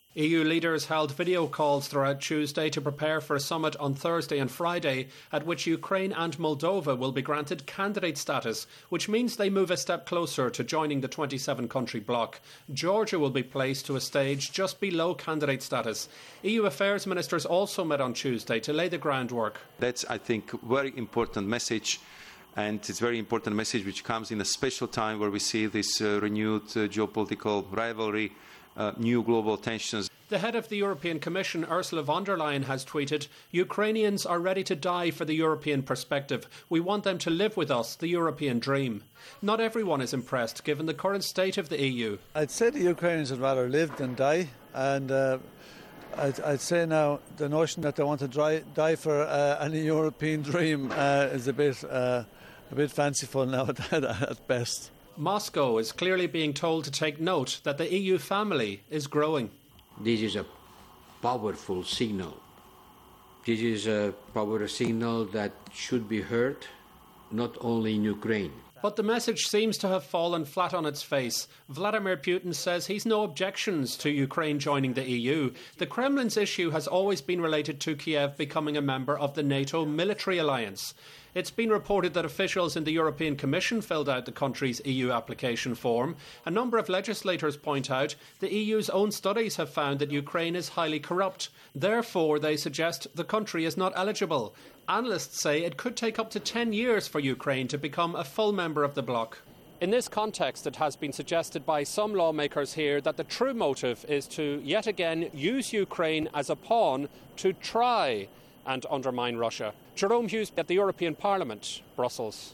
EU leaders held video calls throughout Tuesday to prepare for a summit on Thursday and Friday at which Ukraine and Moldova will be granted candidate status, which means they move a step closer to joining the 27-country bloc. Georgia will be placed to a stage just below candidate status. EU affairs ministers also met on Tuesday to lay the groundwork. That's, I think, a very important message. And it's a very important message which comes in a special time where we see this renewed geopolitical rivalry, new global tensions. The head of the European Commission, Ursula von der Leyen, has tweeted, "Ukrainians are ready to die for the European perspective. We want them to live with us, the European dream." Not everyone is impressed, given the current state of the EU. I'd say the Ukrainians would rather live than die. And I'd say now the notion that they want to die for any European dream is a bit fanciful now at best. Moscow is clearly being told to take note that the EU family is growing. This is a powerful signal. This is a powerful signal that should be heard, not only in Ukraine. But the message seems to have fallen flat on its face. Vladimir Putin says he's no objections to Ukraine joining the EU. The Kremlin's issue has always been related to Kiev becoming a member of the NATO military alliance. It's been reported that officials in the European Commission filled out the country's EU application form. A number of legislators point out the EU's own studies have found that Ukraine is highly corrupt. Therefore, they suggest the country is not eligible. Analysts say it could take up to 10 years for Ukraine to become a full member of the bloc. In this context, it has been suggested by some lawmakers here that the true motive is to yet again use Ukraine as a pawn to try and undermine Russia. Jerome Hughes at the European Parliament, Brussels.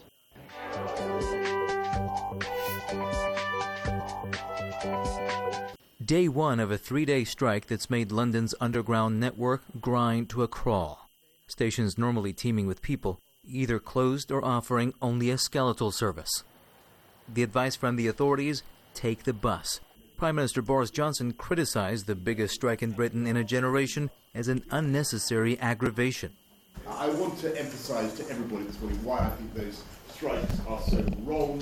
Day one of a 3-day strike that's made London's underground network grind to a crawl. Stations normally teeming with people, either closed or offering only a skeletal service. The advice from the authorities, take the bus. Prime Minister Boris Johnson criticized the biggest strike in Britain in a generation as an unnecessary aggravation. I want to emphasise to everybody this morning why I think those strikes are so wrong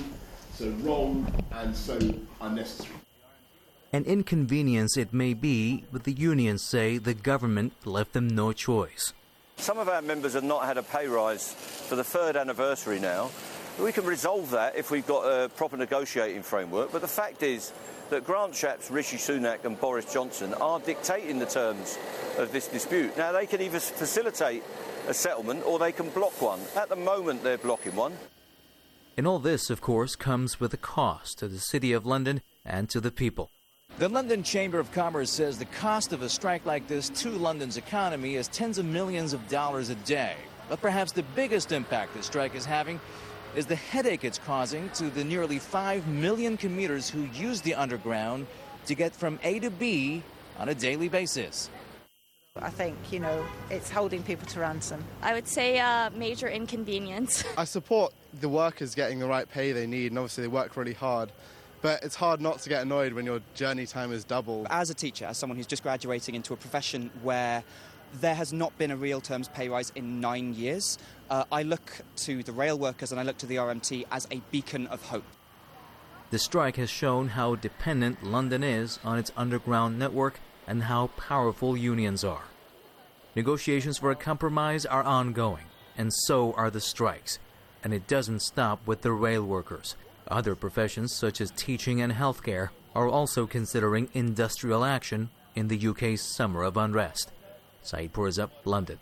and so unnecessary. An inconvenience it may be, but the unions say the government left them no choice. Some of our members have not had a pay rise for the third anniversary now. We can resolve that if we've got a proper negotiating framework, but the fact is that Grant Shapps, Rishi Sunak and Boris Johnson are dictating the terms of this dispute. Now, they can either facilitate a settlement or they can block one. At the moment, they're blocking one. And all this, of course, comes with a cost to the City of London and to the people. The London Chamber of Commerce says the cost of a strike like this to London's economy is tens of millions of dollars a day. But perhaps the biggest impact the strike is having is the headache it's causing to the nearly 5 million commuters who use the underground to get from A to B on a daily basis. I think, it's holding people to ransom. I would say major inconvenience. I support the workers getting the right pay they need, and obviously they work really hard. But it's hard not to get annoyed when your journey time is doubled. As a teacher, as someone who's just graduating into a profession where there has not been a real terms pay rise in 9 years, I look to the rail workers and I look to the RMT as a beacon of hope. The strike has shown how dependent London is on its underground network and how powerful unions are. Negotiations for a compromise are ongoing, and so are the strikes. And it doesn't stop with the rail workers. Other professions, such as teaching and healthcare, are also considering industrial action in the UK's summer of unrest. Saeed Pourzab, London.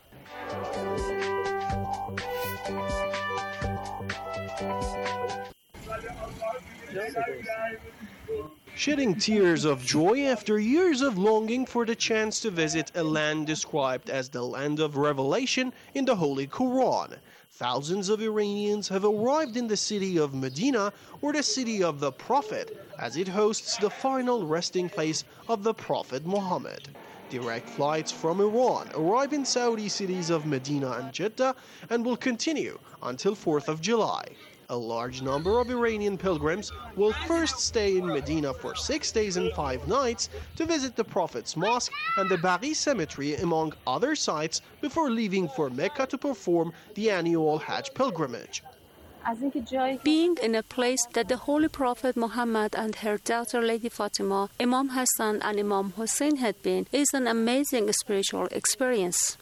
Shedding tears of joy after years of longing for the chance to visit a land described as the land of revelation in the Holy Quran. Thousands of Iranians have arrived in the city of Medina, or the city of the Prophet, as it hosts the final resting place of the Prophet Muhammad. Direct flights from Iran arrive in Saudi cities of Medina and Jeddah and will continue until 4th of July. A large number of Iranian pilgrims will first stay in Medina for 6 days and 5 nights to visit the Prophet's Mosque and the Baqi Cemetery, among other sites, before leaving for Mecca to perform the annual Hajj pilgrimage. Being in a place that the Holy Prophet Muhammad and her daughter Lady Fatima, Imam Hassan and Imam Hussein had been is an amazing spiritual experience.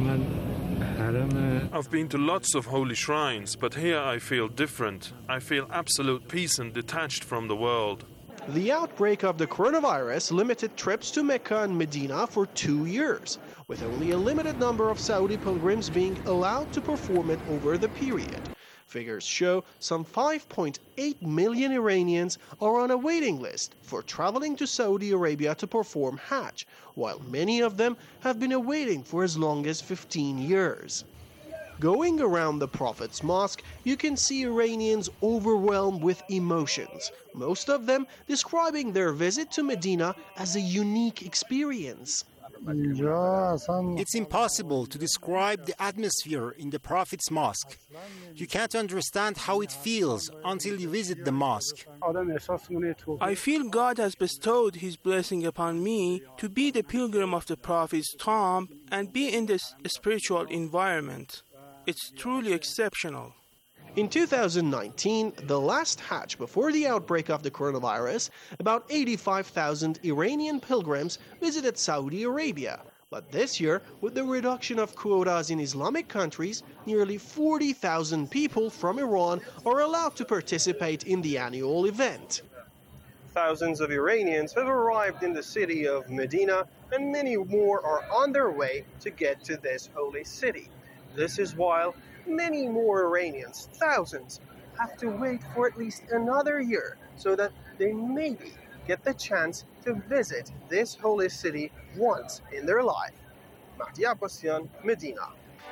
I've been to lots of holy shrines, but here I feel different. I feel absolute peace and detached from the world. The outbreak of the coronavirus limited trips to Mecca and Medina for 2 years, with only a limited number of Saudi pilgrims being allowed to perform it over the period. Figures show some 5.8 million Iranians are on a waiting list for traveling to Saudi Arabia to perform Hajj, while many of them have been awaiting for as long as 15 years. Going around the Prophet's Mosque, you can see Iranians overwhelmed with emotions, most of them describing their visit to Medina as a unique experience. It's impossible to describe the atmosphere in the Prophet's Mosque. You can't understand how it feels until you visit the mosque. I feel God has bestowed His blessing upon me to be the pilgrim of the Prophet's tomb and be in this spiritual environment. It's truly exceptional. In 2019, the last Hajj before the outbreak of the coronavirus, about 85,000 Iranian pilgrims visited Saudi Arabia. But this year, with the reduction of quotas in Islamic countries, nearly 40,000 people from Iran are allowed to participate in the annual event. Thousands of Iranians have arrived in the city of Medina, and many more are on their way to get to this holy city. This is while many more Iranians, thousands, have to wait for at least another year so that they maybe get the chance to visit this holy city once in their life. Mahdi Abbasian, Medina.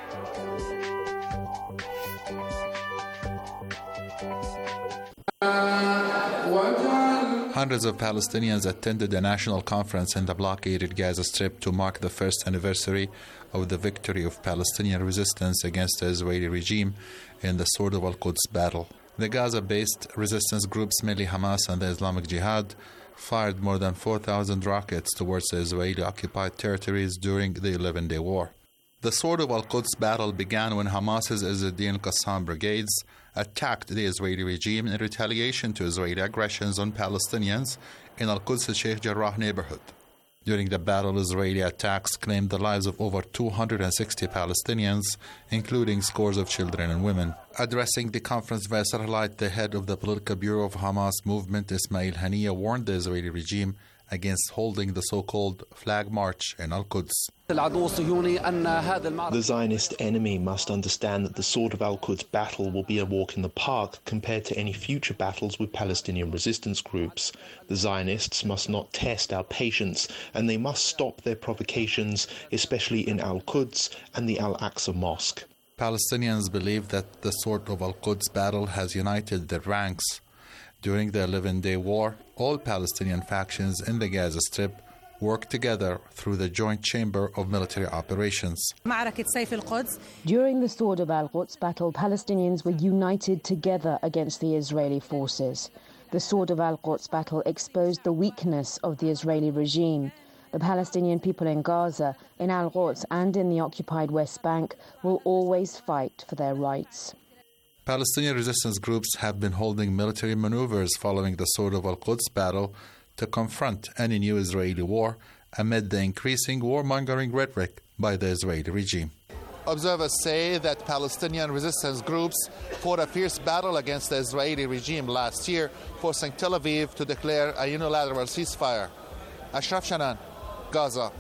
Hundreds of Palestinians attended a national conference in the blockaded Gaza Strip to mark the first anniversary of the victory of Palestinian resistance against the Israeli regime in the Sword of Al-Quds battle. The Gaza-based resistance groups, mainly Hamas and the Islamic Jihad, fired more than 4,000 rockets towards the Israeli-occupied territories during the 11-day war. The Sword of Al-Quds battle began when Hamas's Izz-ad-Din al-Qassam brigades attacked the Israeli regime in retaliation to Israeli aggressions on Palestinians in Al-Quds Sheikh Jarrah neighborhood. During the battle, Israeli attacks claimed the lives of over 260 Palestinians, including scores of children and women. Addressing the conference via satellite, the head of the Political Bureau of Hamas movement, Ismail Haniyeh, warned the Israeli regime against holding the so-called Flag March in Al-Quds. The Zionist enemy must understand that the Sword of Al-Quds battle will be a walk in the park compared to any future battles with Palestinian resistance groups. The Zionists must not test our patience, and they must stop their provocations, especially in Al-Quds and the Al-Aqsa Mosque. Palestinians believe that the Sword of Al-Quds battle has united their ranks. During the 11-day war, all Palestinian factions in the Gaza Strip worked together through the Joint Chamber of Military Operations. During the Sword of Al-Quds battle, Palestinians were united together against the Israeli forces. The Sword of Al-Quds battle exposed the weakness of the Israeli regime. The Palestinian people in Gaza, in Al-Quds and in the occupied West Bank will always fight for their rights. Palestinian resistance groups have been holding military maneuvers following the Sword of Al-Quds battle to confront any new Israeli war amid the increasing warmongering rhetoric by the Israeli regime. Observers say that Palestinian resistance groups fought a fierce battle against the Israeli regime last year, forcing Tel Aviv to declare a unilateral ceasefire. Ashraf Shanan, Gaza.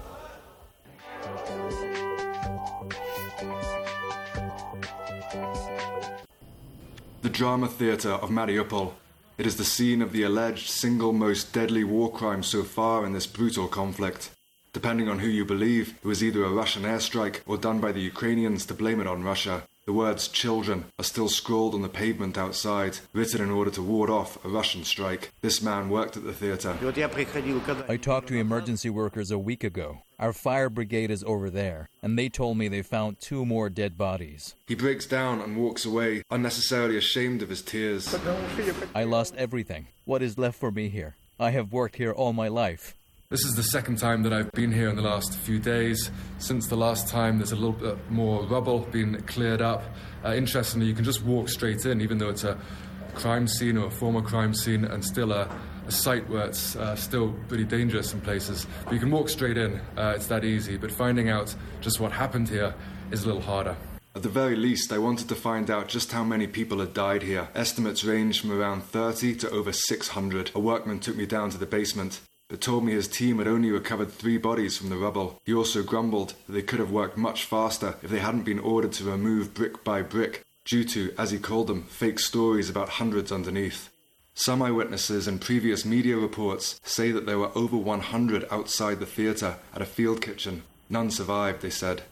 The drama theatre of Mariupol. It is the scene of the alleged single most deadly war crime so far in this brutal conflict. Depending on who you believe, it was either a Russian airstrike or done by the Ukrainians to blame it on Russia. The words children are still scrawled on the pavement outside, written in order to ward off a Russian strike. This man worked at the theatre. I talked to emergency workers a week ago. Our fire brigade is over there, and they told me they found 2 more dead bodies. He breaks down and walks away, unnecessarily ashamed of his tears. I lost everything. What is left for me here? I have worked here all my life. This is the second time that I've been here in the last few days. Since the last time, there's a little bit more rubble being cleared up. Interestingly, you can just walk straight in, even though it's a crime scene or a former crime scene, and still a site where it's still pretty dangerous in places. But you can walk straight in. It's that easy. But finding out just what happened here is a little harder. At the very least, I wanted to find out just how many people had died here. Estimates range from around 30 to over 600. A workman took me down to the basement, but told me his team had only recovered 3 bodies from the rubble. He also grumbled that they could have worked much faster if they hadn't been ordered to remove brick by brick, due to, as he called them, fake stories about hundreds underneath. Some eyewitnesses and previous media reports say that there were over 100 outside the theatre at a field kitchen. None survived, they said.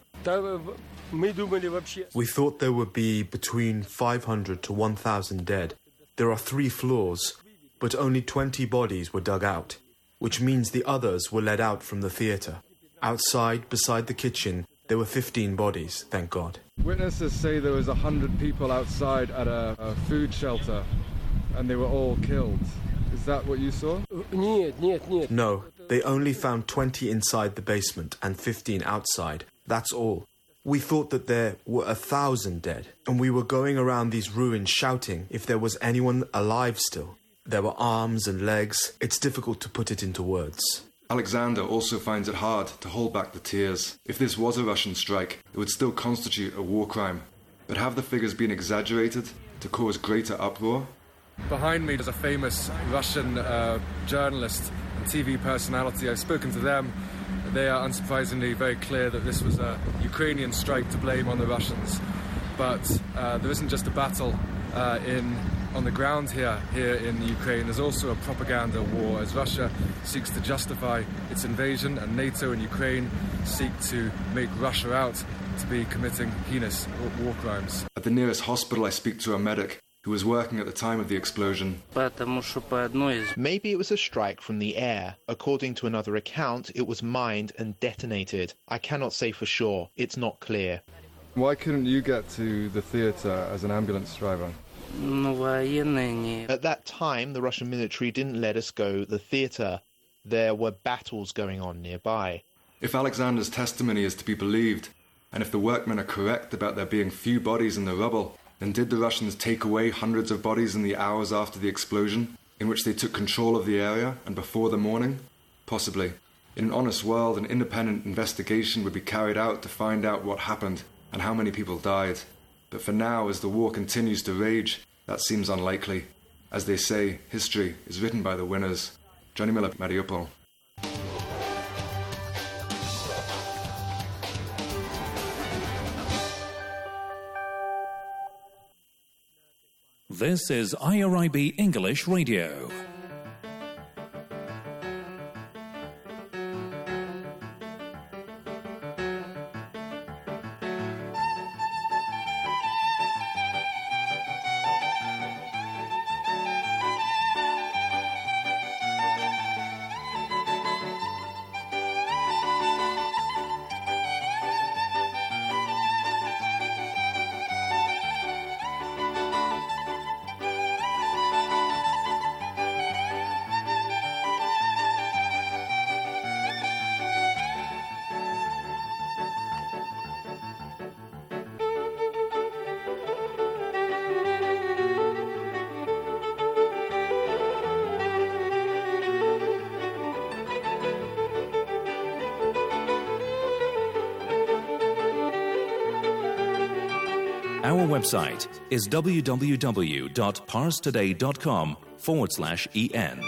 We thought there would be between 500 to 1,000 dead. There are 3 floors, but only 20 bodies were dug out, which means the others were led out from the theatre. Outside, beside the kitchen, there were 15 bodies, thank God. Witnesses say there was 100 people outside at a food shelter, and they were all killed. Is that what you saw? No, they only found 20 inside the basement and 15 outside. That's all. We thought that there were 1,000 dead, and we were going around these ruins shouting if there was anyone alive still. There were arms and legs. It's difficult to put it into words. Alexander also finds it hard to hold back the tears. If this was a Russian strike, it would still constitute a war crime. But have the figures been exaggerated to cause greater uproar? Behind me is a famous Russian journalist and TV personality. I've spoken to them. They are unsurprisingly very clear that this was a Ukrainian strike to blame on the Russians. But there isn't just a battle on the ground here in Ukraine. There's also a propaganda war as Russia seeks to justify its invasion, and NATO and Ukraine seek to make Russia out to be committing heinous war crimes. At the nearest hospital, I speak to a medic who was working at the time of the explosion. Maybe it was a strike from the air. According to another account, it was mined and detonated. I cannot say for sure. It's not clear. Why couldn't you get to the theatre as an ambulance driver? At that time, the Russian military didn't let us go to the theatre. There were battles going on nearby. If Alexander's testimony is to be believed, and if the workmen are correct about there being few bodies in the rubble, then did the Russians take away hundreds of bodies in the hours after the explosion, in which they took control of the area and before the morning? Possibly. In an honest world, an independent investigation would be carried out to find out what happened and how many people died. But for now, as the war continues to rage, that seems unlikely. As they say, history is written by the winners. Johnny Miller, Mariupol. This is IRIB English Radio. Our website is www.parstoday.com/en.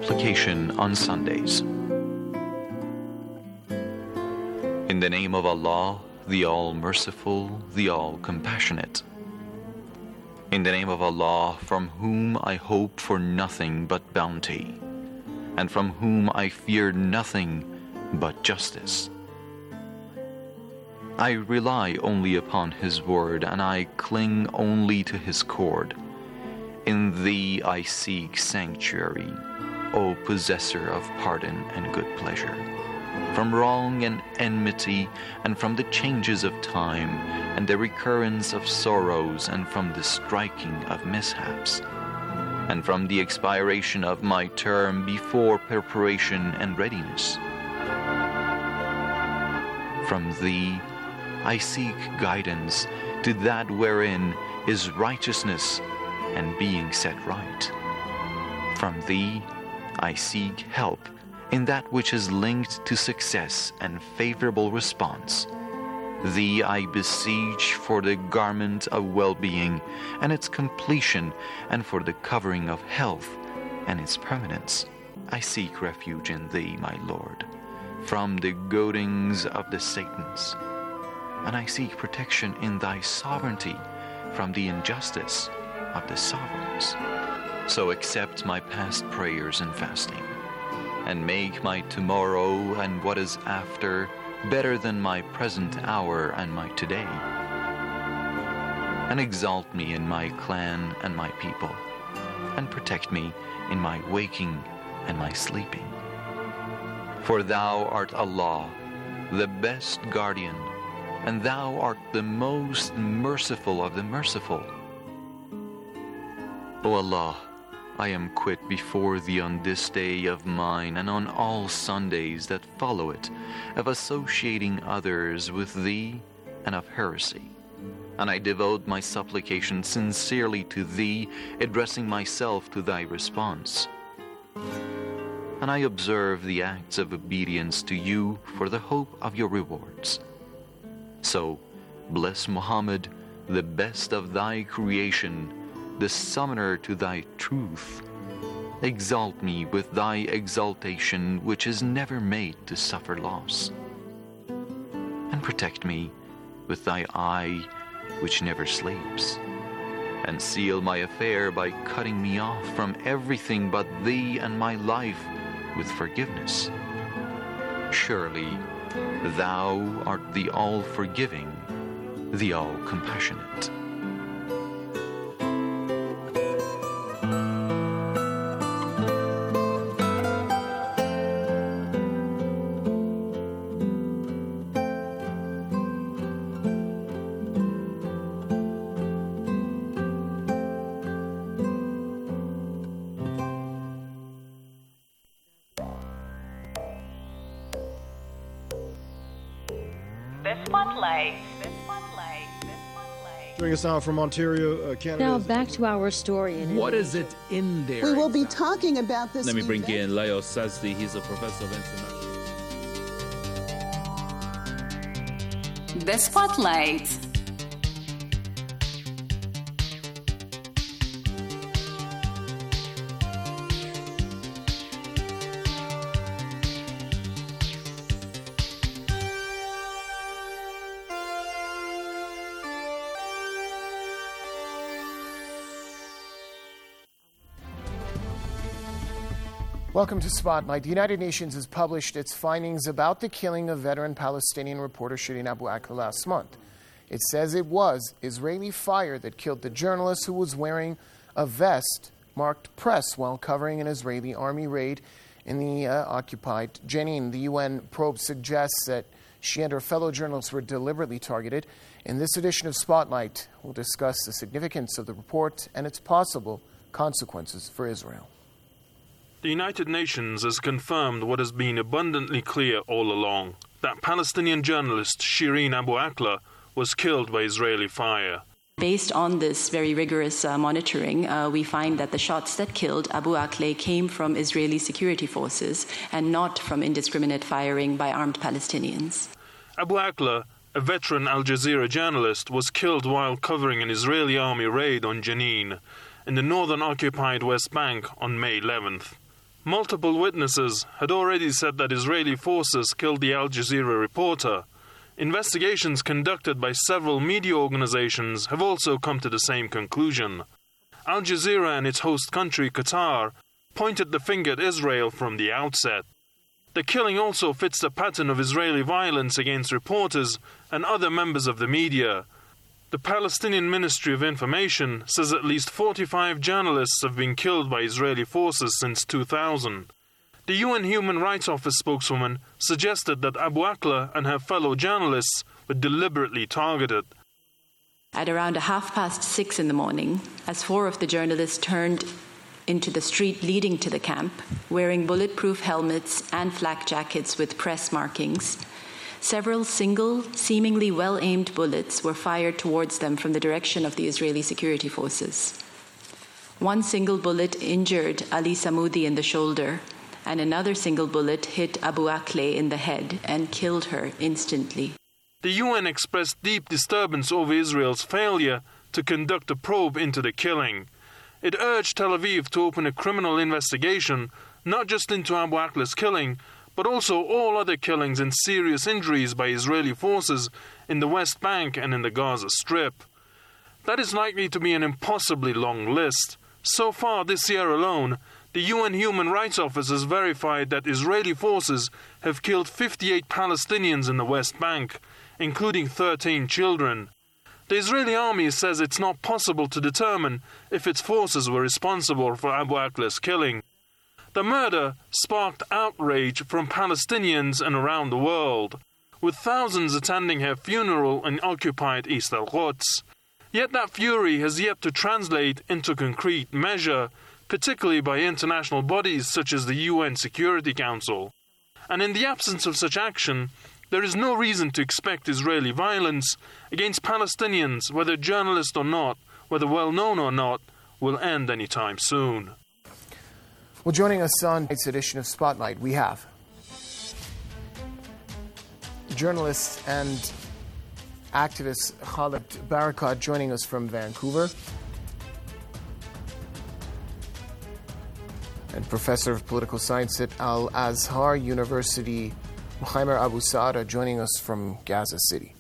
supplication on Sundays. In the name of Allah, the All-Merciful, the All-Compassionate. In the name of Allah, from whom I hope for nothing but bounty, and from whom I fear nothing but justice. I rely only upon His word, and I cling only to His cord. In Thee I seek sanctuary, O possessor of pardon and good pleasure, from wrong and enmity, and from the changes of time, and the recurrence of sorrows, and from the striking of mishaps, and from the expiration of my term before preparation and readiness. From Thee I seek guidance to that wherein is righteousness and being set right. From Thee I seek help in that which is linked to success and favorable response. Thee I beseech for the garment of well-being and its completion, and for the covering of health and its permanence. I seek refuge in Thee, my Lord, from the goadings of the Satans, and I seek protection in Thy sovereignty from the injustice of the sovereigns. So accept my past prayers and fasting, and make my tomorrow and what is after better than my present hour and my today. And exalt me in my clan and my people, and protect me in my waking and my sleeping. For Thou art Allah, the best guardian, and Thou art the most merciful of the merciful. O Allah, I am quit before Thee on this day of mine, and on all Sundays that follow it, of associating others with Thee and of heresy. And I devote my supplication sincerely to Thee, addressing myself to Thy response. And I observe the acts of obedience to You for the hope of Your rewards. So, bless Muhammad, the best of Thy creation, the summoner to Thy truth. Exalt me with Thy exaltation, which is never made to suffer loss. And protect me with Thy eye, which never sleeps. And seal my affair by cutting me off from everything but Thee and my life with forgiveness. Surely, Thou art the all-forgiving, the all-compassionate. Joining us now from Ontario, Canada. Now back to our story. What is it in there? We will be talking about this. Let me bring in Leo Sazdi. He's a professor of international. The Spotlight. Welcome to Spotlight. The United Nations has published its findings about the killing of veteran Palestinian reporter Shireen Abu Akleh last month. It says it was Israeli fire that killed the journalist who was wearing a vest marked press while covering an Israeli army raid in the occupied Jenin. The UN probe suggests that she and her fellow journalists were deliberately targeted. In this edition of Spotlight, we'll discuss the significance of the report and its possible consequences for Israel. The United Nations has confirmed what has been abundantly clear all along, that Palestinian journalist Shireen Abu Akleh was killed by Israeli fire. Based on this very rigorous monitoring, we find that the shots that killed Abu Akleh came from Israeli security forces and not from indiscriminate firing by armed Palestinians. Abu Akleh, a veteran Al Jazeera journalist, was killed while covering an Israeli army raid on Jenin, in the northern occupied West Bank on May 11th. Multiple witnesses had already said that Israeli forces killed the Al Jazeera reporter. Investigations conducted by several media organizations have also come to the same conclusion. Al Jazeera and its host country, Qatar, pointed the finger at Israel from the outset. The killing also fits the pattern of Israeli violence against reporters and other members of the media. The Palestinian Ministry of Information says at least 45 journalists have been killed by Israeli forces since 2000. The UN Human Rights Office spokeswoman suggested that Abu Akla and her fellow journalists were deliberately targeted. At around 6:30 in the morning, as 4 of the journalists turned into the street leading to the camp, wearing bulletproof helmets and flak jackets with press markings, several single, seemingly well-aimed bullets were fired towards them from the direction of the Israeli security forces. One single bullet injured Ali Samoudi in the shoulder, and another single bullet hit Abu Akleh in the head and killed her instantly. The UN expressed deep disturbance over Israel's failure to conduct a probe into the killing. It urged Tel Aviv to open a criminal investigation, not just into Abu Akleh's killing, but also all other killings and serious injuries by Israeli forces in the West Bank and in the Gaza Strip. That is likely to be an impossibly long list. So far this year alone, the UN Human Rights Office has verified that Israeli forces have killed 58 Palestinians in the West Bank, including 13 children. The Israeli army says it's not possible to determine if its forces were responsible for Abu Akleh's killing. The murder sparked outrage from Palestinians and around the world, with thousands attending her funeral in occupied East al-Quds. Yet that fury has yet to translate into concrete measure, particularly by international bodies such as the UN Security Council. And in the absence of such action, there is no reason to expect Israeli violence against Palestinians, whether journalists or not, whether well-known or not, will end anytime soon. Well, joining us on tonight's edition of Spotlight, we have journalist and activist Khalid Barakat joining us from Vancouver, and Professor of Political Science at Al-Azhar University, Muhammad Abu Saada, joining us from Gaza City.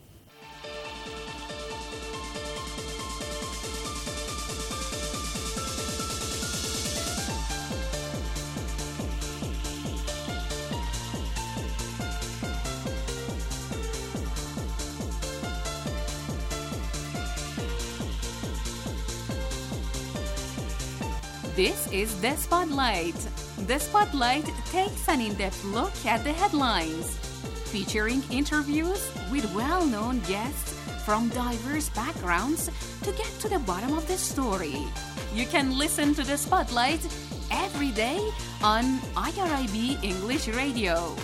This is The Spotlight. The Spotlight takes an in-depth look at the headlines, featuring interviews with well-known guests from diverse backgrounds to get to the bottom of the story. You can listen to The Spotlight every day on IRIB English Radio.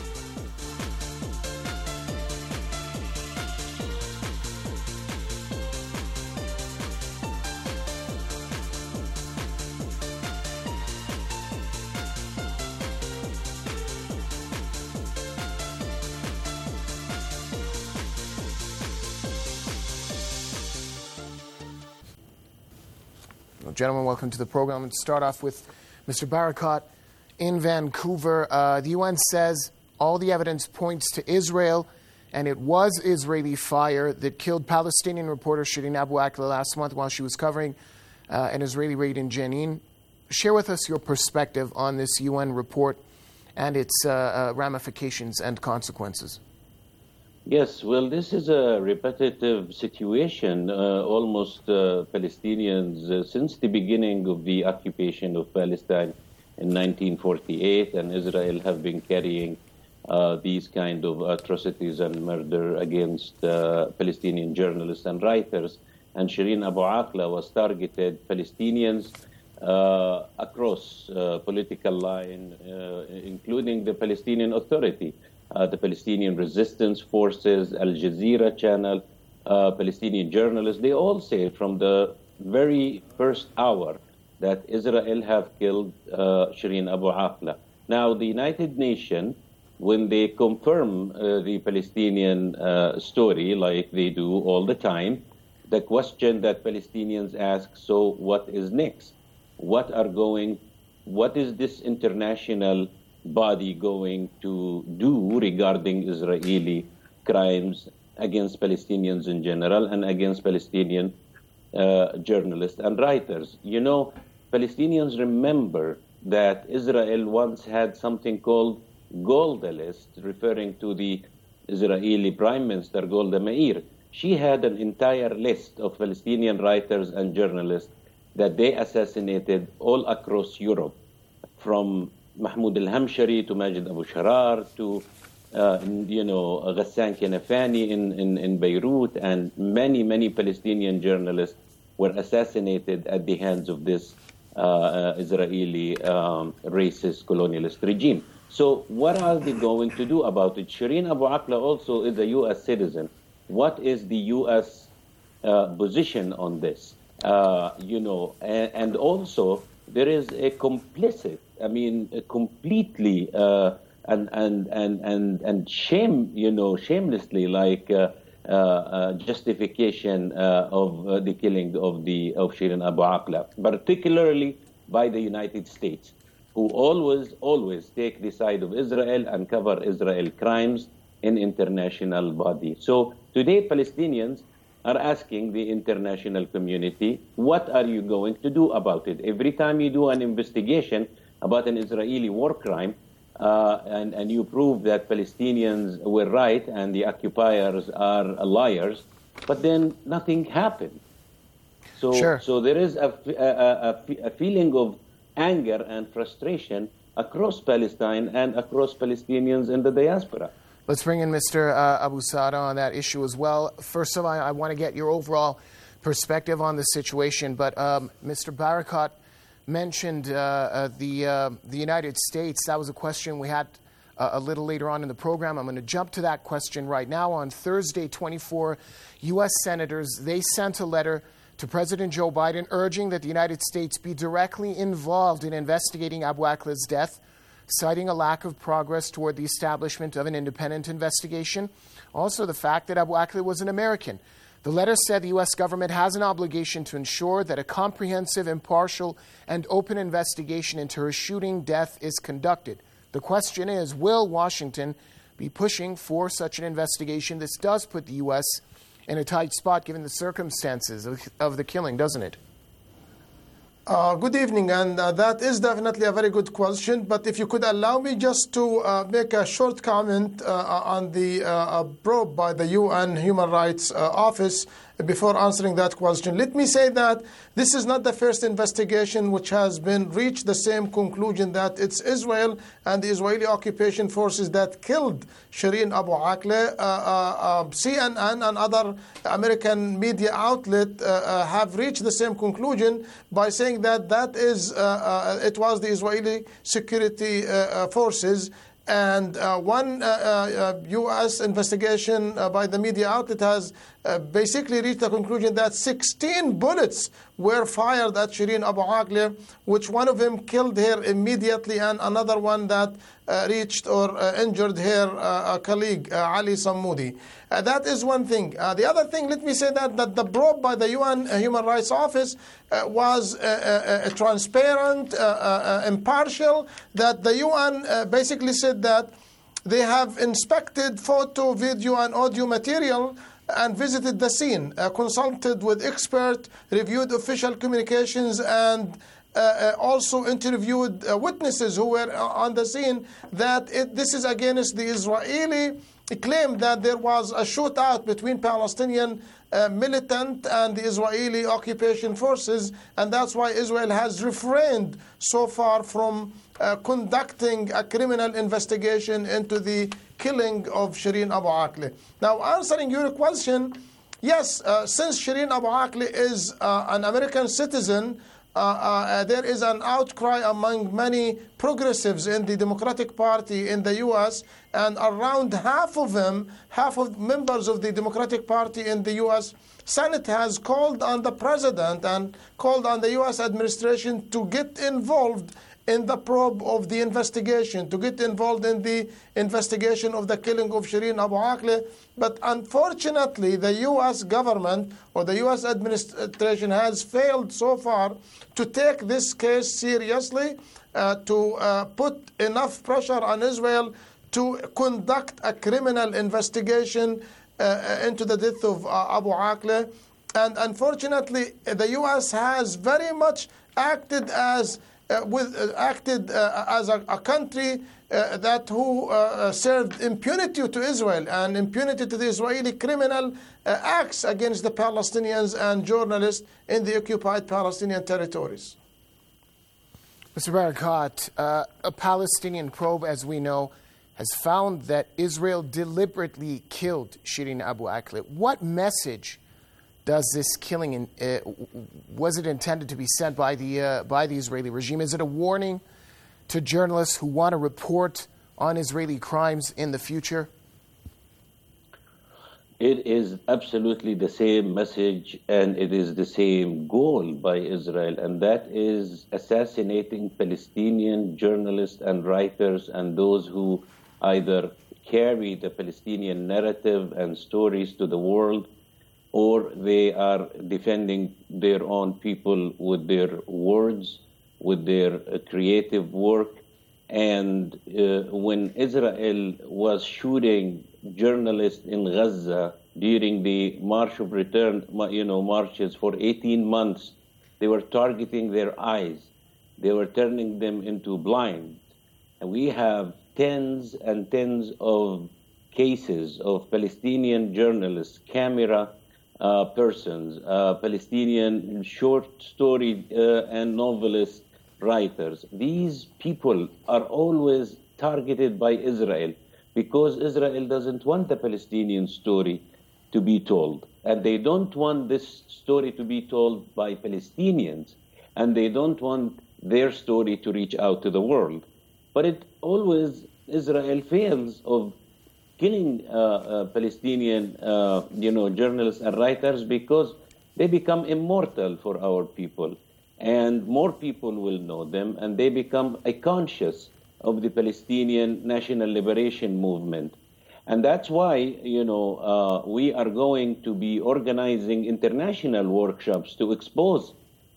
Gentlemen, welcome to the program. Let's start off with Mr. Barakat in Vancouver. The UN says all the evidence points to Israel, and it was Israeli fire that killed Palestinian reporter Shireen Abu Akleh last month while she was covering an Israeli raid in Jenin. Share with us your perspective on this UN report and its ramifications and consequences. Yes, well, this is a repetitive situation. Almost Palestinians, since the beginning of the occupation of Palestine in 1948, and Israel have been carrying these kind of atrocities and murder against Palestinian journalists and writers. And Shireen Abu Akleh was targeted. Palestinians across political line, including the Palestinian Authority, the Palestinian Resistance Forces, Al Jazeera channel, Palestinian journalists, they all say from the very first hour that Israel have killed Shireen Abu Akleh. Now, the United Nations, when they confirm the Palestinian story, like they do all the time, the question that Palestinians ask, so what is next? What are going what is this international body going to do regarding Israeli crimes against Palestinians in general and against Palestinian journalists and writers? You know, Palestinians remember that Israel once had something called Golda List, referring to the Israeli Prime Minister Golda Meir. She had an entire list of Palestinian writers and journalists that they assassinated all across Europe, from Mahmoud al-Hamshari to Majid Abu Sharar to Ghassan Kanafani in Beirut, and many Palestinian journalists were assassinated at the hands of this Israeli racist colonialist regime. So what are they going to do about it? Shireen Abu Akleh also is a U.S. citizen. What is the U.S. Position on this? And also there is a complicit, completely and shamelessly, justification of the killing of Shireen Abu Akleh, particularly by the United States, who always take the side of Israel and cover Israel crimes in international body. So today Palestinians are asking the international community, what are you going to do about it? Every time you do an investigation about an Israeli war crime, and you prove that Palestinians were right and the occupiers are liars, but then nothing happened. So, sure. So there is a feeling of anger and frustration across Palestine and across Palestinians in the diaspora. Let's bring in Mr. Abu Sada on that issue as well. First of all, I want to get your overall perspective on the situation, but Mr. Barakat mentioned the United States. That was a question we had a little later on in the program. I'm going to jump to that question right now. On Thursday, 24 U.S. senators, they sent a letter to President Joe Biden urging that the United States be directly involved in investigating Abu Akleh's death, citing a lack of progress toward the establishment of an independent investigation. Also, the fact that Abu Akleh was an American. The letter said the U.S. government has an obligation to ensure that a comprehensive, impartial, and open investigation into her shooting death is conducted. The question is, will Washington be pushing for such an investigation? This does put the U.S. in a tight spot given the circumstances of the killing, doesn't it? Good evening, and that is definitely a very good question. But if you could allow me just to make a short comment on the probe by the UN Human Rights Office before answering that question. Let me say that this is not the first investigation which has been reached the same conclusion, that it's Israel and the Israeli occupation forces that killed Shireen Abu Akleh. CNN and other American media outlets have reached the same conclusion by saying that it was the Israeli security forces. And one U.S. investigation by the media outlet has basically reached the conclusion that 16 bullets were fired at Shireen Abu Akleh, which one of them killed her immediately, and another one that reached or injured her colleague, Ali Sammoudi. That is one thing. The other thing, let me say that the probe by the UN Human Rights Office was transparent, impartial, that the UN basically said that they have inspected photo, video, and audio material and visited the scene, consulted with experts, reviewed official communications, and also interviewed witnesses who were on the scene, that this is against the Israeli claim that there was a shootout between Palestinian militant and the Israeli occupation forces, and that's why Israel has refrained so far from conducting a criminal investigation into the killing of Shireen Abu Akleh. Now, answering your question, yes, since Shireen Abu Akleh is an American citizen, there is an outcry among many progressives in the Democratic Party in the U.S., and around half of members of the Democratic Party in the U.S. Senate has called on the President and called on the U.S. administration to get involved in the probe of the investigation, to get involved in the investigation of the killing of Shireen Abu Akleh. But unfortunately, the U.S. government or the U.S. administration has failed so far to take this case seriously, to put enough pressure on Israel to conduct a criminal investigation into the death of Abu Akleh. And unfortunately, the U.S. has very much acted as a country who served impunity to Israel and impunity to the Israeli criminal acts against the Palestinians and journalists in the occupied Palestinian territories. Mr. Barakat, a Palestinian probe, as we know, has found that Israel deliberately killed Shireen Abu Akleh. What message does this killing, was it intended to be sent by the Israeli regime? Is it a warning to journalists who want to report on Israeli crimes in the future? It is absolutely the same message, and it is the same goal by Israel, and that is assassinating Palestinian journalists and writers and those who either carry the Palestinian narrative and stories to the world, or they are defending their own people with their words, with their creative work. And when Israel was shooting journalists in Gaza during the March of Return, marches for 18 months, they were targeting their eyes. They were turning them into blind. And we have tens and tens of cases of Palestinian journalists, camera persons, Palestinian short story and novelist writers. These people are always targeted by Israel because Israel doesn't want the Palestinian story to be told. And they don't want this story to be told by Palestinians, and they don't want their story to reach out to the world. But Israel fails of killing Palestinian, journalists and writers because they become immortal for our people, and more people will know them, and they become conscious of the Palestinian national liberation movement. And that's why, we are going to be organizing international workshops to expose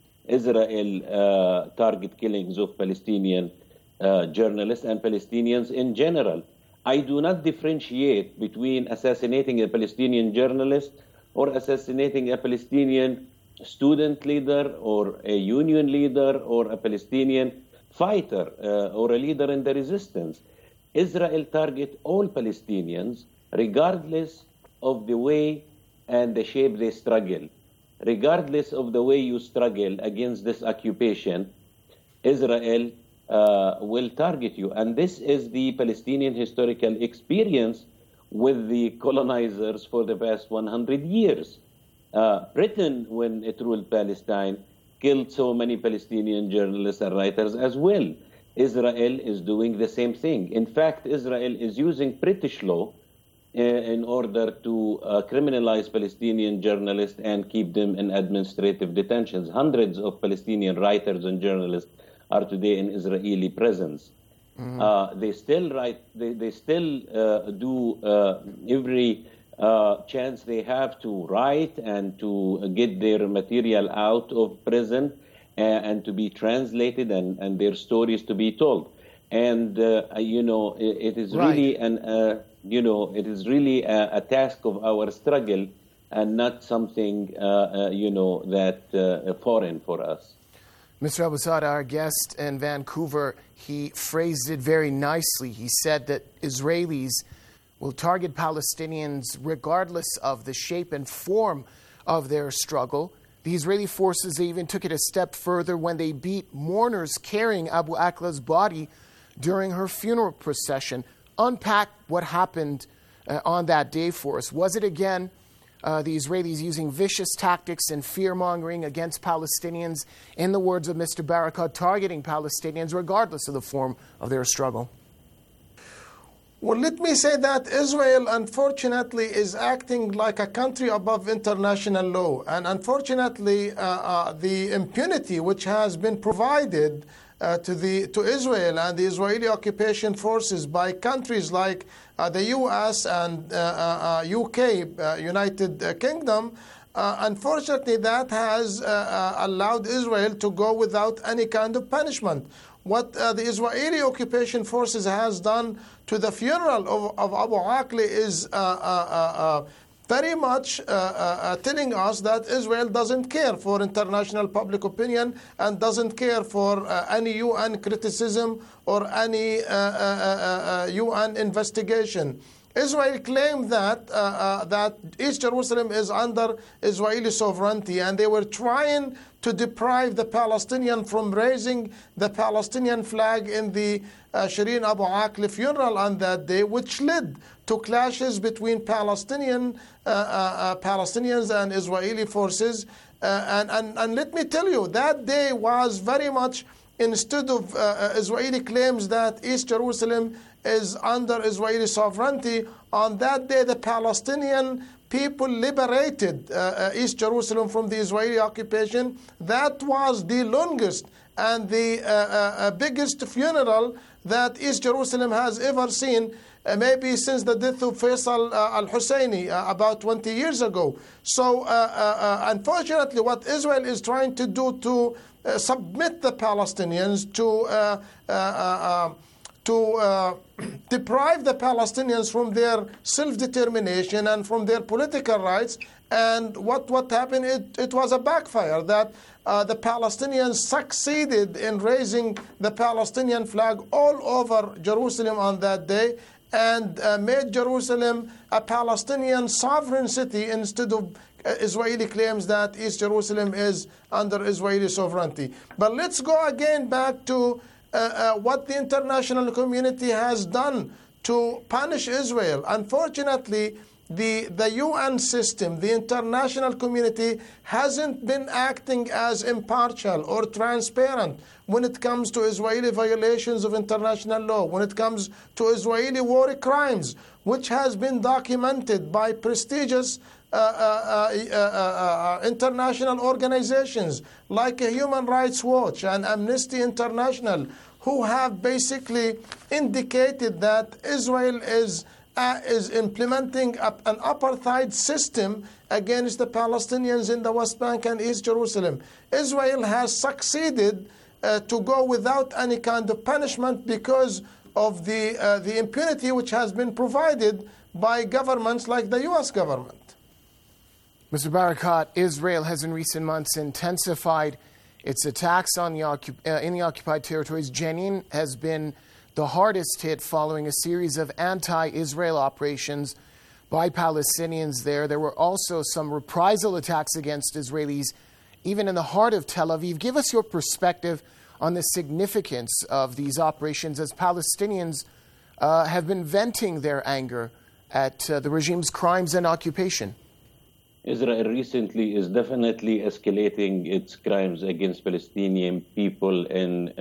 Israel target killings of Palestinian journalists and Palestinians in general. I do not differentiate between assassinating a Palestinian journalist or assassinating a Palestinian student leader or a union leader or a Palestinian fighter or a leader in the resistance. Israel targets all Palestinians regardless of the way and the shape they struggle. Regardless of the way you struggle against this occupation, Israel will target you. And this is the Palestinian historical experience with the colonizers for the past 100 years. Britain, when it ruled Palestine, killed so many Palestinian journalists and writers as well. Israel is doing the same thing. In fact, Israel is using British law in order to criminalize Palestinian journalists and keep them in administrative detentions. Hundreds of Palestinian writers and journalists are today in Israeli prisons. Mm-hmm. They still write. They still do every chance they have to write and to get their material out of prison and to be translated and their stories to be told. And it is really it is really a task of our struggle and not something that foreign for us. Mr. Abu Saad, our guest in Vancouver, he phrased it very nicely. He said that Israelis will target Palestinians regardless of the shape and form of their struggle. The Israeli forces even took it a step further when they beat mourners carrying Abu Akleh's body during her funeral procession. Unpack what happened on that day for us. Was it again the Israelis using vicious tactics and fear-mongering against Palestinians, in the words of Mr. Barakat, targeting Palestinians regardless of the form of their struggle? Well, let me say that Israel, unfortunately, is acting like a country above international law. And unfortunately, the impunity which has been provided to Israel and the Israeli occupation forces by countries like the U.S. and U.K., United Kingdom, unfortunately, that has allowed Israel to go without any kind of punishment. What the Israeli occupation forces has done to the funeral of Abu Akleh is very much telling us that Israel doesn't care for international public opinion and doesn't care for any UN criticism or any UN investigation. Israel claimed that East Jerusalem is under Israeli sovereignty, and they were trying to deprive the Palestinian from raising the Palestinian flag in the Shireen Abu Akleh funeral on that day, which led to clashes between Palestinians and Israeli forces. And let me tell you, that day was very much, instead of Israeli claims that East Jerusalem is under Israeli sovereignty, on that day the Palestinian people liberated East Jerusalem from the Israeli occupation. That was the longest and the biggest funeral that East Jerusalem has ever seen, maybe since the death of Faisal al-Husseini about 20 years ago. So unfortunately, what Israel is trying to do to submit the Palestinians, to deprive the Palestinians from their self-determination and from their political rights. And what happened, it was a backfire, that the Palestinians succeeded in raising the Palestinian flag all over Jerusalem on that day, and made Jerusalem a Palestinian sovereign city instead of Israeli claims that East Jerusalem is under Israeli sovereignty. But let's go again back to what the international community has done to punish Israel. Unfortunately, the UN system, the international community, hasn't been acting as impartial or transparent when it comes to Israeli violations of international law, when it comes to Israeli war crimes, which has been documented by prestigious international organizations like Human Rights Watch and Amnesty International, who have basically indicated that Israel is implementing an apartheid system against the Palestinians in the West Bank and East Jerusalem. Israel has succeeded to go without any kind of punishment because of the impunity which has been provided by governments like the U.S. government. Mr. Barakat, Israel has in recent months intensified its attacks on in the occupied territories. Jenin has been the hardest hit following a series of anti-Israel operations by Palestinians there. There were also some reprisal attacks against Israelis, even in the heart of Tel Aviv. Give us your perspective on the significance of these operations as Palestinians have been venting their anger at the regime's crimes and occupation. Israel recently is definitely escalating its crimes against Palestinian people in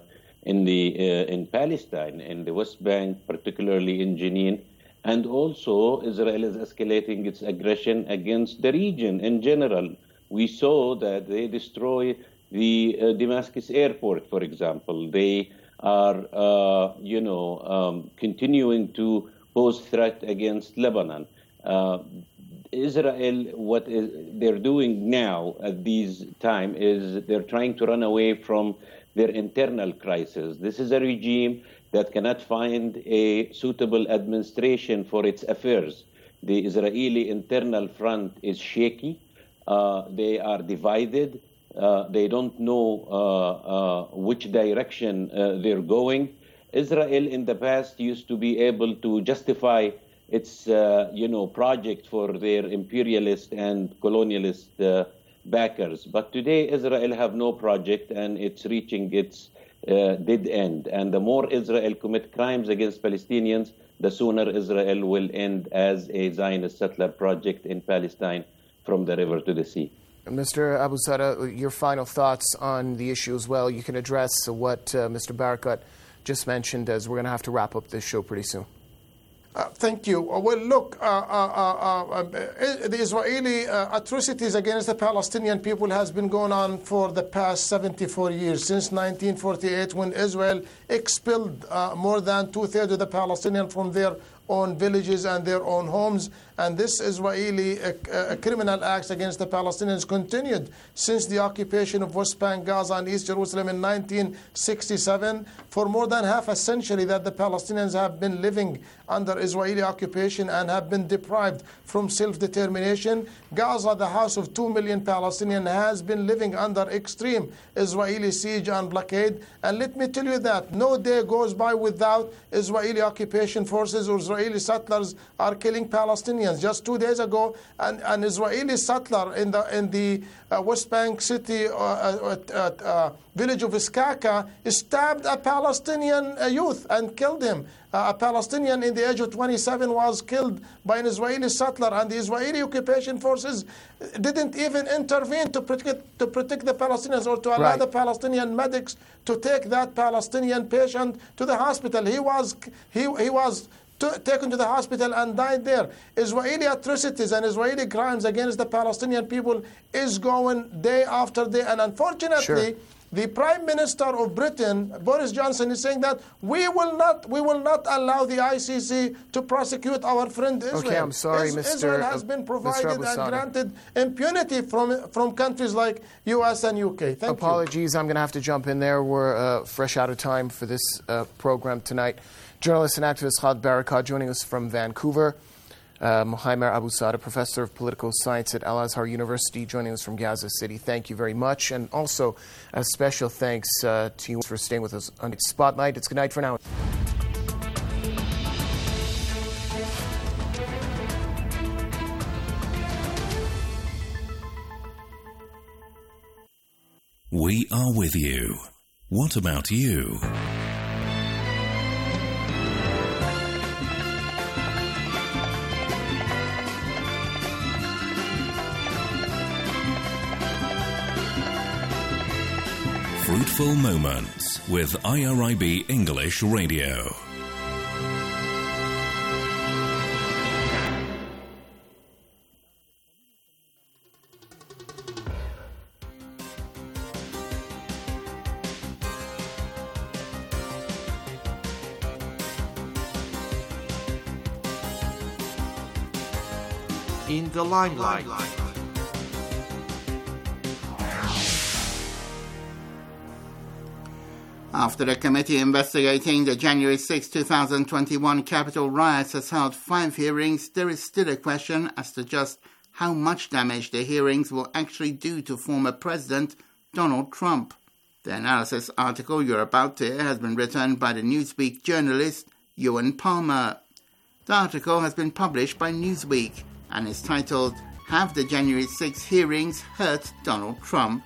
Palestine, in the West Bank, particularly in Jenin, and also Israel is escalating its aggression against the region in general. We saw that they destroy the Damascus airport, for example. They are, continuing to pose threat against Lebanon. Israel, what they're doing now at this time is they're trying to run away from their internal crisis. This is a regime that cannot find a suitable administration for its affairs. The Israeli internal front is shaky. They are divided. They don't know which direction they're going. Israel in the past used to be able to justify its project for their imperialist and colonialist backers. But today Israel have no project and it's reaching its dead end. And the more Israel commit crimes against Palestinians, the sooner Israel will end as a Zionist settler project in Palestine from the river to the sea. Mr. Abu Sada, your final thoughts on the issue as well. You can address what Mr. Barakat just mentioned, as we're going to have to wrap up this show pretty soon. Thank you. Well, look, the Israeli atrocities against the Palestinian people has been going on for the past 74 years, since 1948, when Israel expelled more than two-thirds of the Palestinians from their own villages and their own homes. And this Israeli criminal acts against the Palestinians continued since the occupation of West Bank, Gaza, and East Jerusalem in 1967. For more than half a century that the Palestinians have been living under Israeli occupation and have been deprived from self-determination. Gaza, the house of 2 million Palestinians, has been living under extreme Israeli siege and blockade. And let me tell you that no day goes by without Israeli occupation forces or Israeli settlers are killing Palestinians. Just 2 days ago, an Israeli settler in the West Bank city village of Iskaka stabbed a Palestinian youth and killed him. A Palestinian in the age of 27 was killed by an Israeli settler, and the Israeli occupation forces didn't even intervene to protect the Palestinians or to allow the Palestinian medics to take that Palestinian patient to the hospital. He was taken to the hospital and died there. Israeli atrocities and Israeli crimes against the Palestinian people is going day after day, and unfortunately, the Prime Minister of Britain, Boris Johnson, is saying that we will not allow the ICC to prosecute our friend Israel. Okay, I'm sorry, Israel has been provided and granted impunity from countries like U.S. and U.K. Thank Apologies, I'm going to have to jump in there. We're fresh out of time for this program tonight. Journalist and activist Khaled Barakat joining us from Vancouver. Muhammad Abu Sada, Professor of Political Science at Al-Azhar University, joining us from Gaza City. Thank you very much. And also a special thanks to you for staying with us on Spotlight. It's good night for now. We are with you. What about you? Fruitful Moments with IRIB English Radio. In the limelight. After a committee investigating the January 6, 2021 Capitol riots has held 5 hearings, there is still a question as to just how much damage the hearings will actually do to former President Donald Trump. The analysis article you're about to hear has been written by the Newsweek journalist Ewan Palmer. The article has been published by Newsweek and is titled, "Have the January 6 hearings hurt Donald Trump?"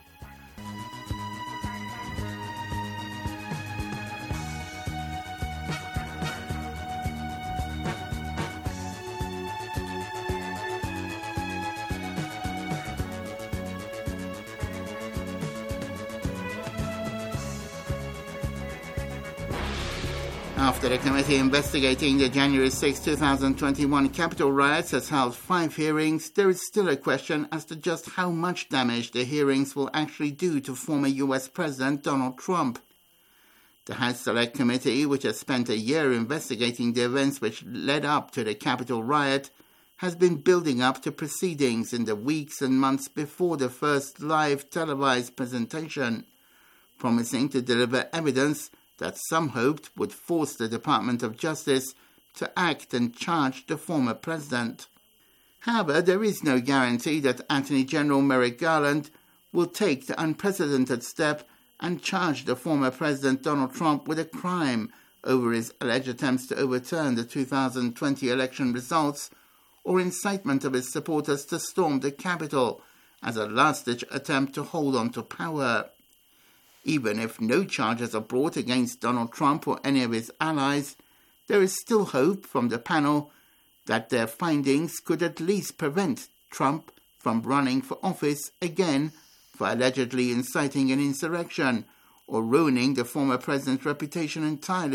After the committee investigating the January 6, 2021 Capitol riots has held 5 hearings, there is still a question as to just how much damage the hearings will actually do to former U.S. President Donald Trump. The House Select Committee, which has spent a year investigating the events which led up to the Capitol riot, has been building up to proceedings in the weeks and months before the first live televised presentation, promising to deliver evidence that some hoped would force the Department of Justice to act and charge the former president. However, there is no guarantee that Attorney General Merrick Garland will take the unprecedented step and charge the former President Donald Trump with a crime over his alleged attempts to overturn the 2020 election results or incitement of his supporters to storm the Capitol as a last-ditch attempt to hold on to power. Even if no charges are brought against Donald Trump or any of his allies, there is still hope from the panel that their findings could at least prevent Trump from running for office again for allegedly inciting an insurrection or ruining the former president's reputation entirely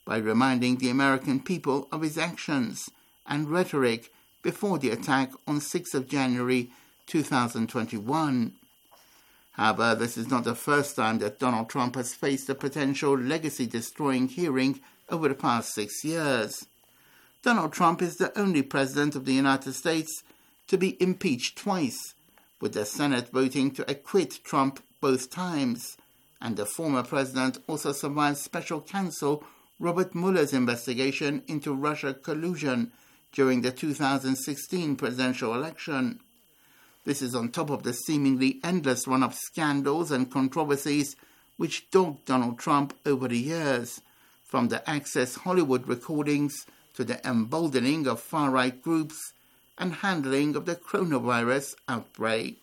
by reminding the American people of his actions and rhetoric before the attack on 6th of January 2021. However, this is not the first time that Donald Trump has faced a potential legacy-destroying hearing over the past 6 years. Donald Trump is the only president of the United States to be impeached twice, with the Senate voting to acquit Trump both times, and the former president also survived special counsel Robert Mueller's investigation into Russia collusion during the 2016 presidential election. This is on top of the seemingly endless run of scandals and controversies which dogged Donald Trump over the years, from the Access Hollywood recordings to the emboldening of far-right groups and handling of the coronavirus outbreak.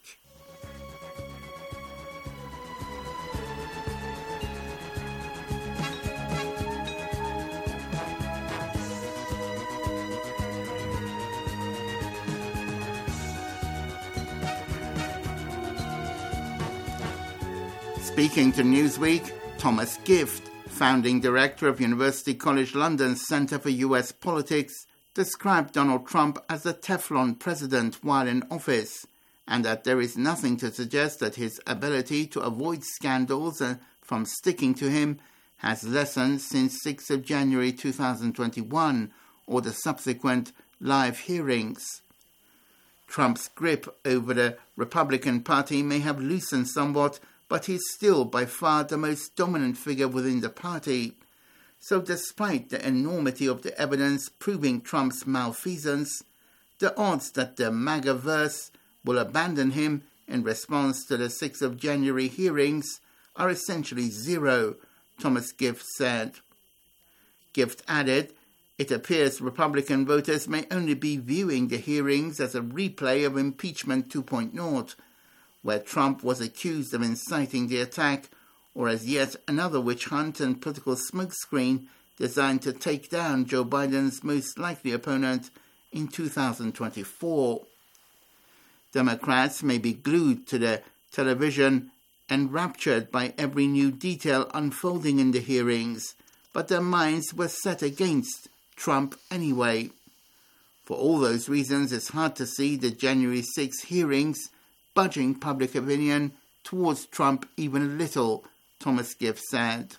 Speaking to Newsweek, Thomas Gift, founding director of University College London's Centre for US Politics, described Donald Trump as a Teflon president while in office, and that there is nothing to suggest that his ability to avoid scandals from sticking to him has lessened since 6th of January 2021 or the subsequent live hearings. Trump's grip over the Republican Party may have loosened somewhat, but he's still by far the most dominant figure within the party. So despite the enormity of the evidence proving Trump's malfeasance, the odds that the MAGA-verse will abandon him in response to the 6th of January hearings are essentially zero, Thomas Gift said. Gift added, it appears Republican voters may only be viewing the hearings as a replay of Impeachment 2.0, where Trump was accused of inciting the attack, or as yet another witch hunt and political smokescreen designed to take down Joe Biden's most likely opponent in 2024. Democrats may be glued to the television, enraptured by every new detail unfolding in the hearings, but their minds were set against Trump anyway. For all those reasons, it's hard to see the January 6 hearings budging public opinion towards Trump even a little, Thomas Gift said.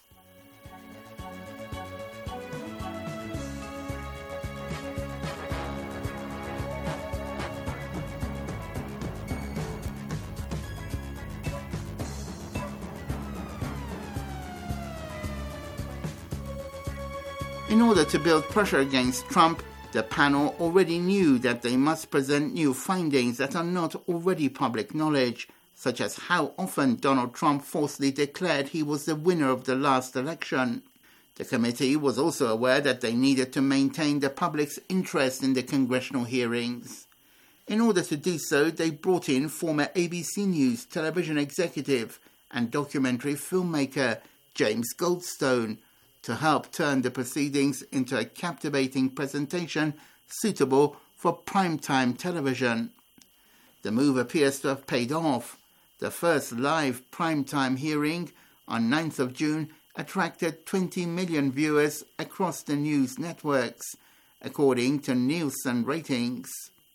In order to build pressure against Trump, the panel already knew that they must present new findings that are not already public knowledge, such as how often Donald Trump falsely declared he was the winner of the last election. The committee was also aware that they needed to maintain the public's interest in the congressional hearings. In order to do so, they brought in former ABC News television executive and documentary filmmaker James Goldstone to help turn the proceedings into a captivating presentation suitable for primetime television. The move appears to have paid off. The first live primetime hearing on 9th of June attracted 20 million viewers across the news networks, according to Nielsen ratings.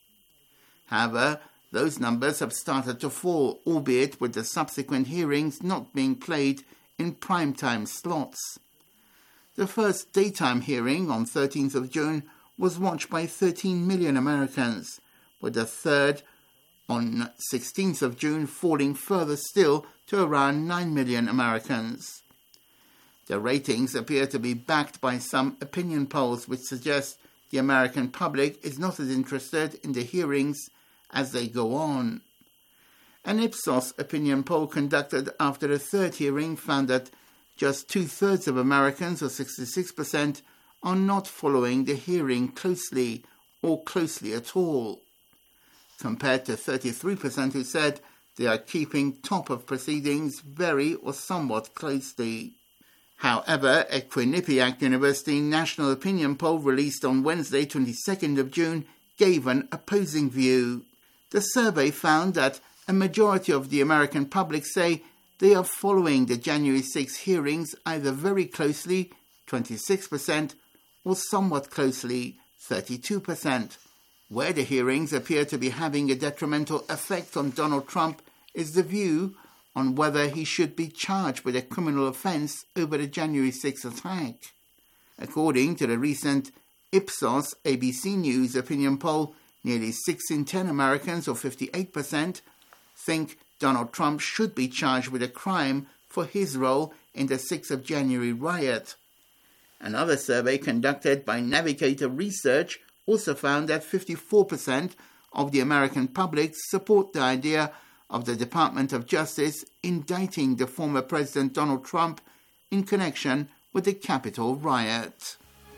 However, those numbers have started to fall, albeit with the subsequent hearings not being played in primetime slots. The first daytime hearing on 13th of June was watched by 13 million Americans, with the third on 16th of June falling further still to around 9 million Americans. The ratings appear to be backed by some opinion polls which suggest the American public is not as interested in the hearings as they go on. An Ipsos opinion poll conducted after the third hearing found that just 2/3 of Americans, or 66%, are not following the hearing closely or closely at all, compared to 33% who said they are keeping top of proceedings very or somewhat closely. However, a Quinnipiac University national opinion poll released on Wednesday, 22nd of June, gave an opposing view. The survey found that a majority of the American public say they are following the January 6 hearings either very closely, 26%, or somewhat closely 32%. Where the hearings appear to be having a detrimental effect on Donald Trump is the view on whether he should be charged with a criminal offense over the January 6th attack. According to the recent Ipsos ABC News opinion poll, nearly 6 in 10 Americans, or 58%, think Donald Trump should be charged with a crime for his role in the 6th of January riot. Another survey conducted by Navigator Research also found that 54% of the American public support the idea of the Department of Justice indicting the former President Donald Trump in connection with the Capitol riot.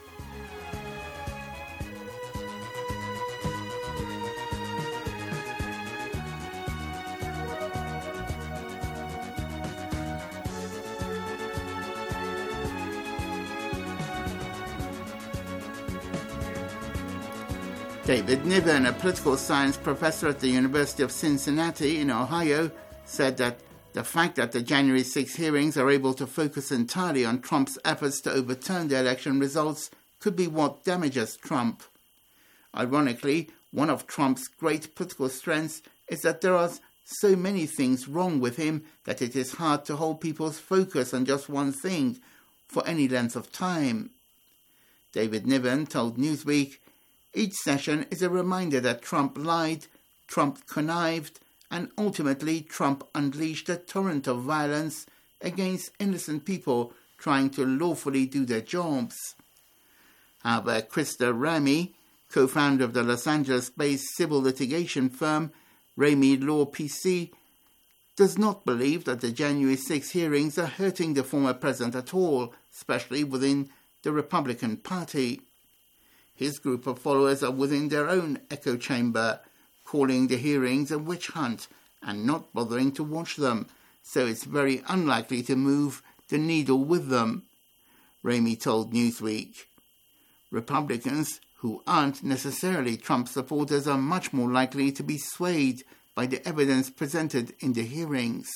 David Niven, a political science professor at the University of Cincinnati in Ohio, said that the fact that the January 6 hearings are able to focus entirely on Trump's efforts to overturn the election results could be what damages Trump. Ironically, one of Trump's great political strengths is that there are so many things wrong with him that it is hard to hold people's focus on just one thing for any length of time. David Niven told Newsweek, "Each session is a reminder that Trump lied, Trump connived, and ultimately Trump unleashed a torrent of violence against innocent people trying to lawfully do their jobs." However, Krista Ramey, co-founder of the Los Angeles-based civil litigation firm Ramey Law PC, does not believe that the January 6 hearings are hurting the former president at all, especially within the Republican Party. His group of followers are within their own echo chamber, calling the hearings a witch hunt and not bothering to watch them, so it's very unlikely to move the needle with them, Ramey told Newsweek. Republicans who aren't necessarily Trump supporters are much more likely to be swayed by the evidence presented in the hearings.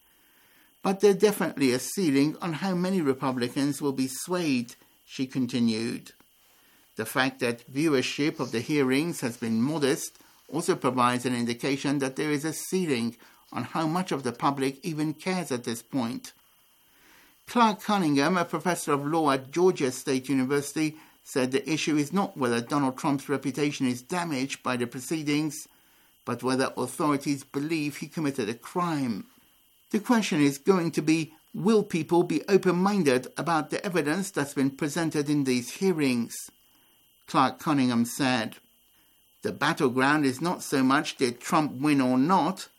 But there's definitely a ceiling on how many Republicans will be swayed, she continued. The fact that viewership of the hearings has been modest also provides an indication that there is a ceiling on how much of the public even cares at this point. Clark Cunningham, a professor of law at Georgia State University, said the issue is not whether Donald Trump's reputation is damaged by the proceedings, but whether authorities believe he committed a crime. The question is going to be, will people be open-minded about the evidence that's been presented in these hearings? Clark Cunningham said, "The battleground is not so much did Trump win or not,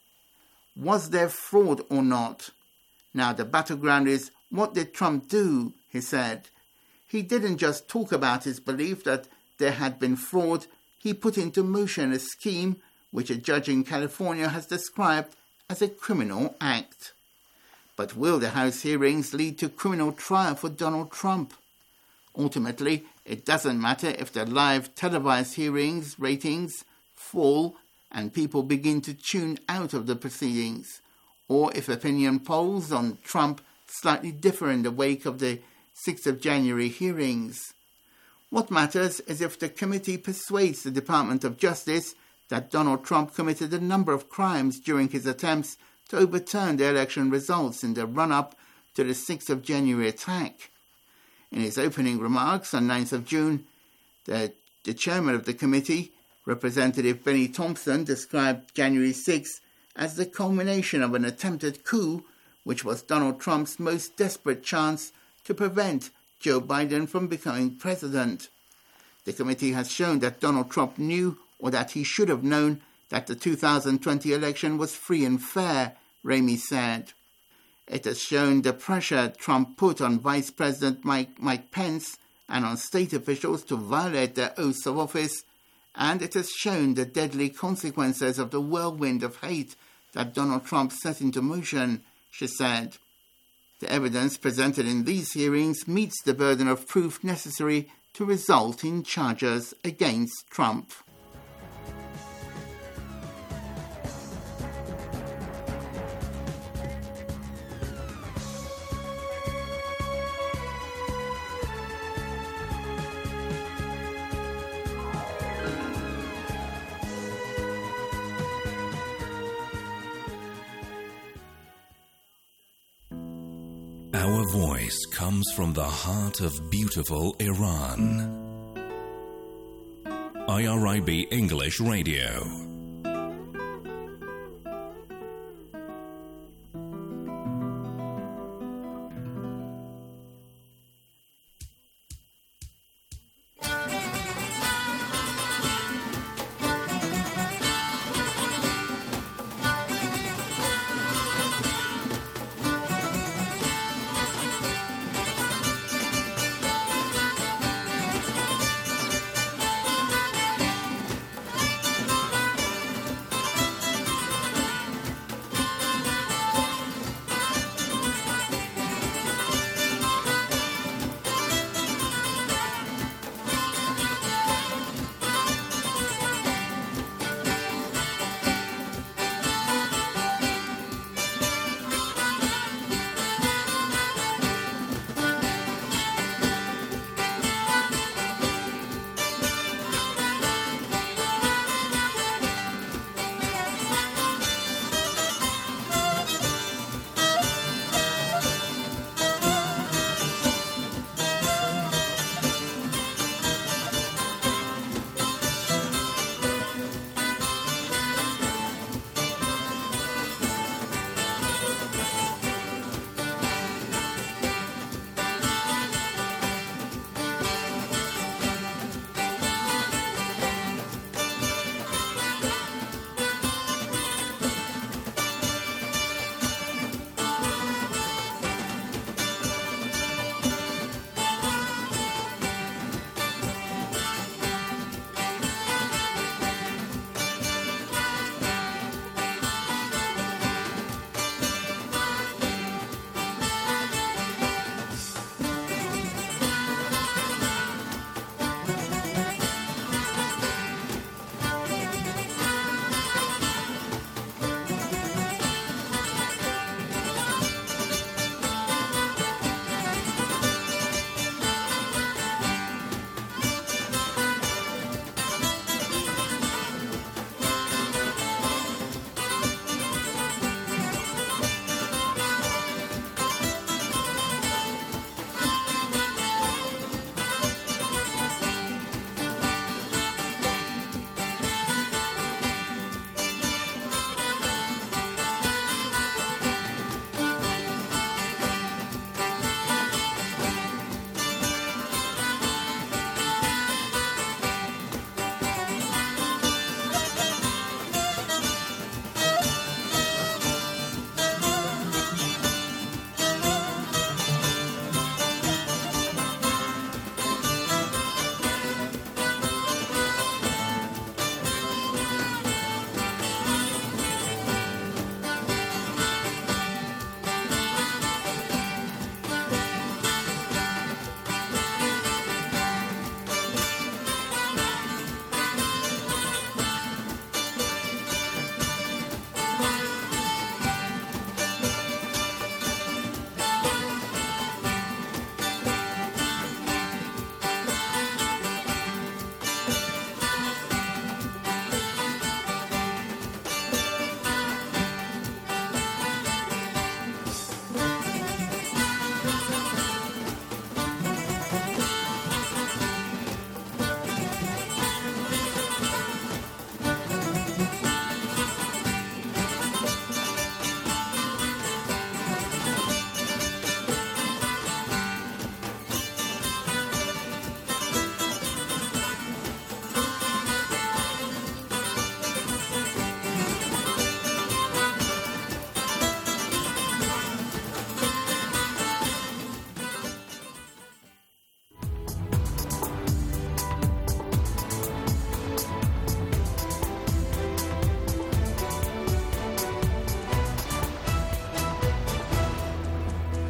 was there fraud or not? Now the battleground is what did Trump do," he said. He didn't just talk about his belief that there had been fraud, he put into motion a scheme which a judge in California has described as a criminal act. But will the House hearings lead to criminal trial for Donald Trump? Ultimately, it doesn't matter if the live televised hearings ratings fall and people begin to tune out of the proceedings, or if opinion polls on Trump slightly differ in the wake of the 6th of January hearings. What matters is if the committee persuades the Department of Justice that Donald Trump committed a number of crimes during his attempts to overturn the election results in the run-up to the 6th of January attack. In his opening remarks on 9th of June, the chairman of the committee, Representative Benny Thompson, described January 6 as the culmination of an attempted coup, which was Donald Trump's most desperate chance to prevent Joe Biden from becoming president. The committee has shown that Donald Trump knew, or that he should have known, that the 2020 election was free and fair, Ramey said. It has shown the pressure Trump put on Vice President Mike Pence and on state officials to violate their oaths of office, and it has shown the deadly consequences of the whirlwind of hate that Donald Trump set into motion, she said. The evidence presented in these hearings meets the burden of proof necessary to result in charges against Trump. Our voice comes from the heart of beautiful Iran. IRIB English Radio.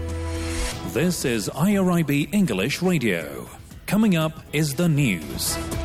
This is IRIB English Radio. Coming up is the news.